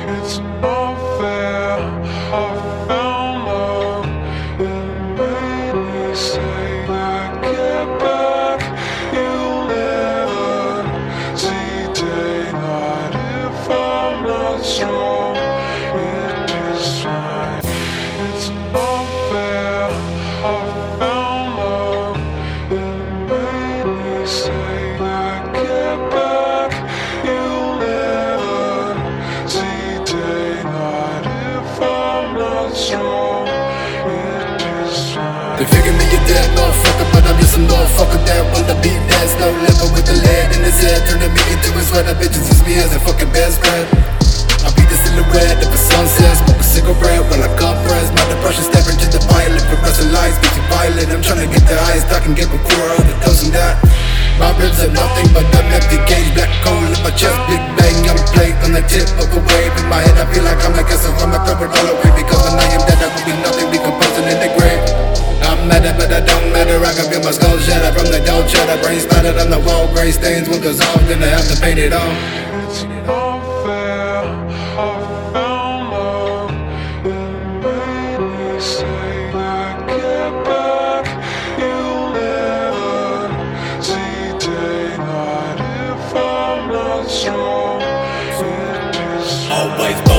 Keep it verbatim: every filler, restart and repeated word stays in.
It's unfair. I found love. It made me say that get back. You'll never see daylight if I'm not strong. It is fine. It's unfair. I found love. It made me say that get back. You'll never see daylight if I'm not strong. It is fine. They figure me a dead motherfucker, but I'm just a motherfucker that wanna be that slow. Living with the lead in his head, turning me into his sweater. Bitches use me as a fucking best friend. I'll be the silhouette of a sunset, smoke a cigarette while I compress. My depression staring to the violet, progressive lights, bitchy violent. I'm trying to get the highest I can get before all the dosing that. My ribs are nothing but an empty cage, black coal in my chest, big bang. I'm a plate on the tip of a wave. In my head I feel like I'm like a so I'ma throw it all away. Because when I am dead I will be nothing, decomposing in the grave. I'm mad at but I don't matter, I can feel my skull shatter from the dough cheddar. Brain splattered on the wall, gray stains won't dissolve, then I have to paint it on. It's unfair. I found love. It made me say that get back. You'll never see daylight if I'm not strong. It is Always